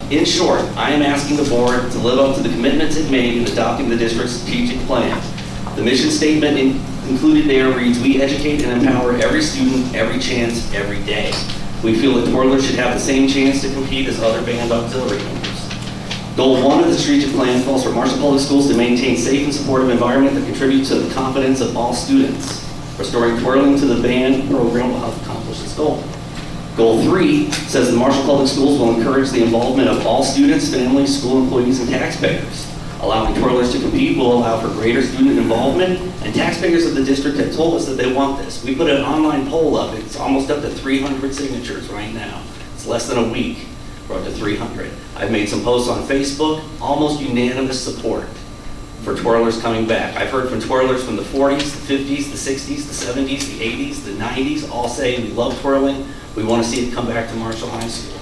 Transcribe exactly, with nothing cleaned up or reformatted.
In short, I am asking the board to live up to the commitments it made in adopting the district's strategic plan. The mission statement in- included there reads, "We educate and empower every student, every chance, every day." We feel that twirlers should have the same chance to compete as other band auxiliary members. Goal one of the strategic plan calls for Marshall Public Schools to maintain safe and supportive environment that contributes to the confidence of all students. Restoring twirling to the band program will help accomplish this goal. Goal three says the Marshall Public Schools will encourage the involvement of all students, families, school employees, and taxpayers. Allowing twirlers to compete will allow for greater student involvement, and taxpayers of the district have told us that they want this. We put an online poll up. It's almost up to three hundred signatures right now. It's less than a week. We're up to three hundred. I've made some posts on Facebook, almost unanimous support for twirlers coming back. I've heard from twirlers from the forties, the fifties, the sixties, the seventies, the eighties, the nineties, all saying we love twirling. We want to see it come back to Marshall High School.